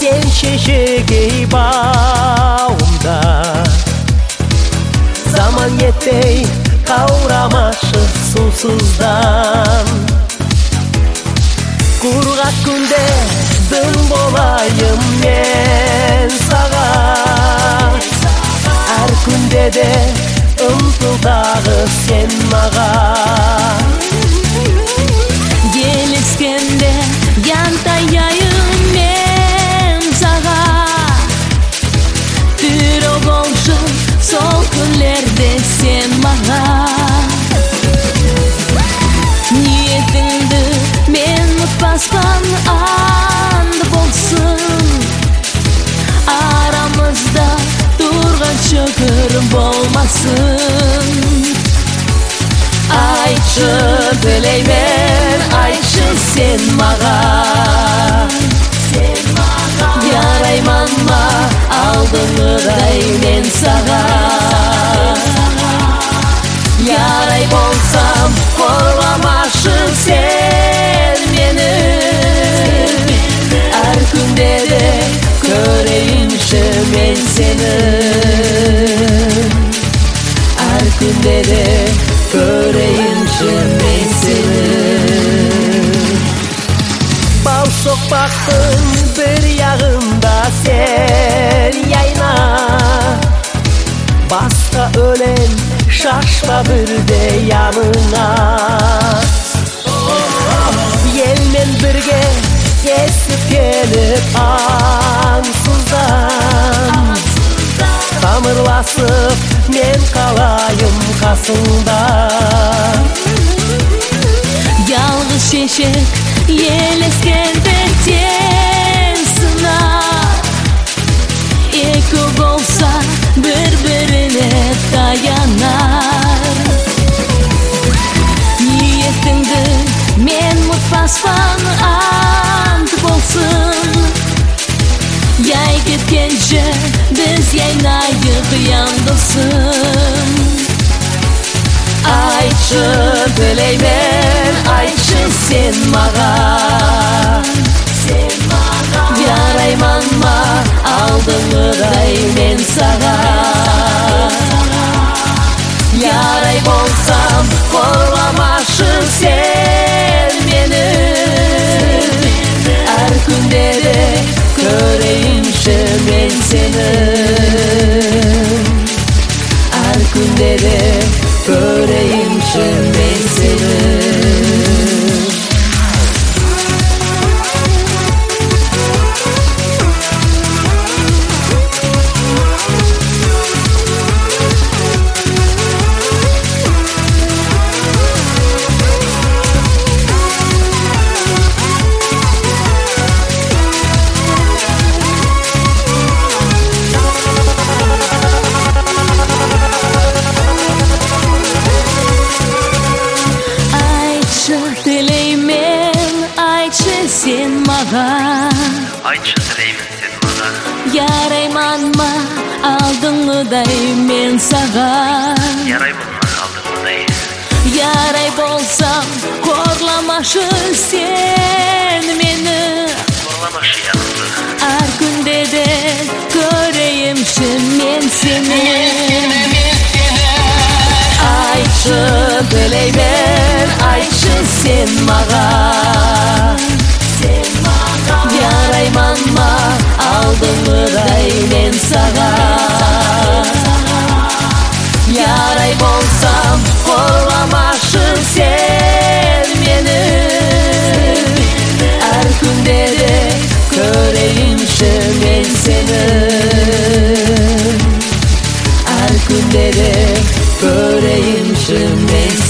шешек ей бауымда. Заман етпей қаурамашы сусыздан. Құрғақ күнде дым болайым мен саған. Әр күнде де ұмтылдағы сен маған. Келіскенде янтаяйым мен саған. Түрі болшын сол күнлерде сен маған. Ниетіңді мен ұтпаспан, анды болсын. Арамызда тұрған шүкір болмасын. Айтшы тілеймен, айтшы сен маған. Ярайман ма алдыңғыдай мен саған. Ярай болсам қорламашы сен мені. Әр күнде де көрейінші мен сені. Әр күнде де көрейінші мен сені. Бал соқпақтың бір яғында сен яйна. Басқа өлең шашпа бірде янына. Елмен бірге есіп келіп аңсыздан. Тамырласып мен қалайым қасыңда. Ялғыз шешек елескенде тен сынар. Екі болса бір-біріне таянар. Ниетіңді мен ұмытпаспан, ант болсын. Яй кеткенше біз яйнайық яндылсын. Айтшы тілеймен, айтшы сен маған. Ярайман ма алдыңғыдай мен саған. Ярай болсам қорламашы сен мені. Әр күнде де көрейінші мен сені. Әр күнде де көрейінші мен сені. Сен маған. Айтшы тілеймін сен маған. Ярайман ма алдыңғыдай мен саған. Ярайман ма алдыңғыдай. Ярай болсам қорламашы сен мені. Қорламашы яқты. Әр күнде де көрейімші мен сені. Айтшы тілеймен, айтшы сен маған. Ярайман ма алдыңғыдай мен саған. Ярай болсам қорламашы сен мені. Әр күнде де көрейінші мен сені. Әр күнде де көрейінші мен сені.